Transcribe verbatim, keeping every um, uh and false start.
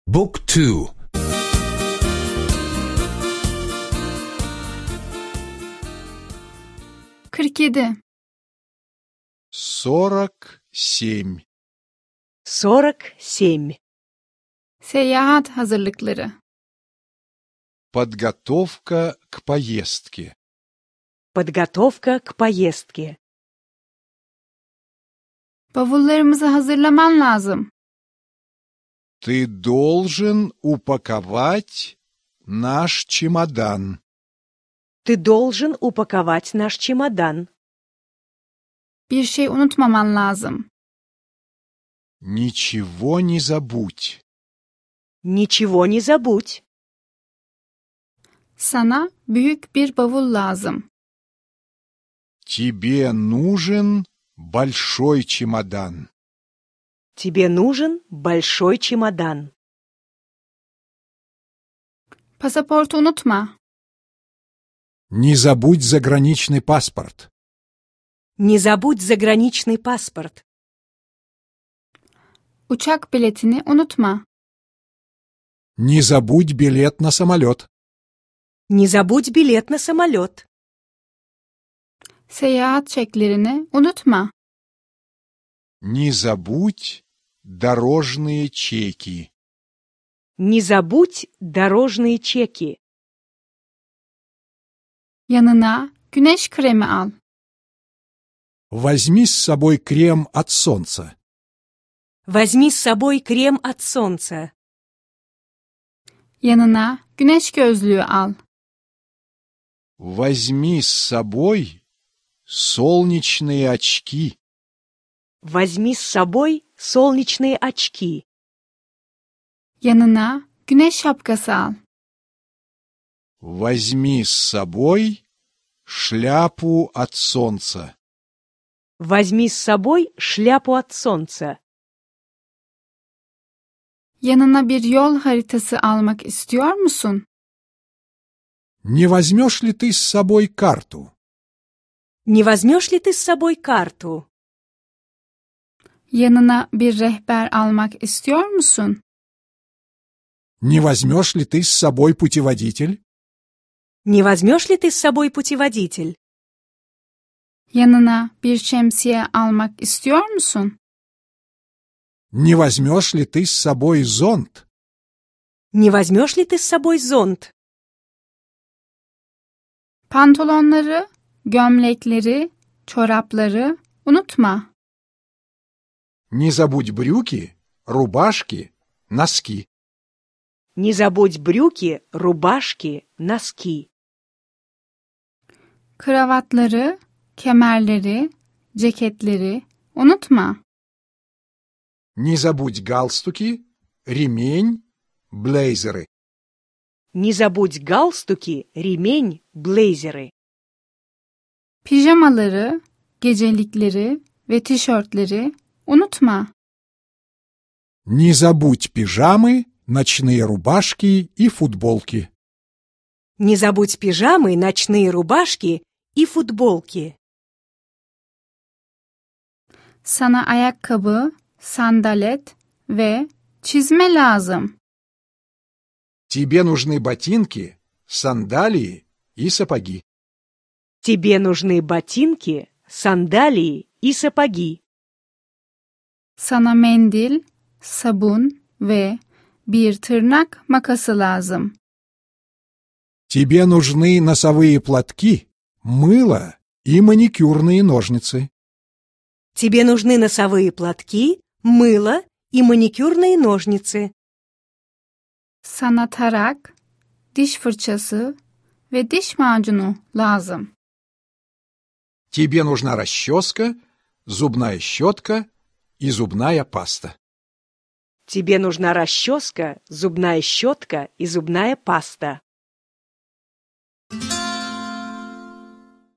Book two. kırk yedi. сорок семь. сорок семь. Seyahat hazırlıkları. Подготовка к поездке. Подготовка к поездке. Bavullarımızı hazırlaman lazım. Ты должен упаковать наш чемодан. Ты должен упаковать наш чемодан. Bir şey unutmaman lazım. Ничего не забудь. Ничего не забудь. Sana büyük bir bavul lazım. Тебе нужен большой чемодан. Тебе нужен большой чемодан. Pasaportu unutma. Не забудь заграничный паспорт. Не забудь заграничный паспорт. Uçak biletini unutma. Не забудь билет на самолет. Не забудь билет на самолет. Seyahat çeklerini unutma. Не забудь дорожные чеки. Не забудь дорожные чеки. Yanına güneş kremi al. Возьми с собой крем от солнца. Возьми с собой крем от солнца. Yanına güneş gözlüğü al. Возьми с собой солнечные очки. Возьми с собой солнечные очки. Yanına güneş şapkası al. Возьми с собой шляпу от солнца. Возьми с собой шляпу от солнца. Yanına bir yol haritası almak istiyor musun? Не возьмешь ли ты с собой карту? Не возьмешь ли ты с собой карту? Yanına bir rehber almak istiyor musun? Не возьмешь ли ты с собой путеводитель? Не возьмешь ли ты с собой путеводитель? Yanına bir şemsiye almak istiyor musun? Не возьмешь ли ты с собой зонт? Не возьмешь ли ты с собой зонт? Pantolonları, gömlekleri, çorapları unutma. Не забудь брюки, рубашки, носки. Не забудь брюки, рубашки, носки. Kravatları, kemerleri, ceketleri unutma. Не забудь галстуки, ремень, блейзеры. Не забудь галстуки, ремень, блейзеры. Pijamaları, gecelikleri ve tişörtleri unutma. Не забудь пижамы, ночные рубашки и футболки. Не забудь пижамы, ночные рубашки и футболки. Sana ayakkabı, sandalet ve çizme lazım. Тебе нужны ботинки, сандалии и сапоги. Тебе нужны ботинки, сандалии и сапоги. Sana mendil, sabun ve bir tırnak makası lazım. Тебе нужны носовые платки, мыло и маникюрные ножницы. Тебе нужны носовые платки, мыло и маникюрные ножницы. Sana tarak, diş fırçası ve diş macunu lazım. Тебе нужна расческа, зубная щетка и зубная паста. Тебе нужна расческа, зубная щетка и зубная паста.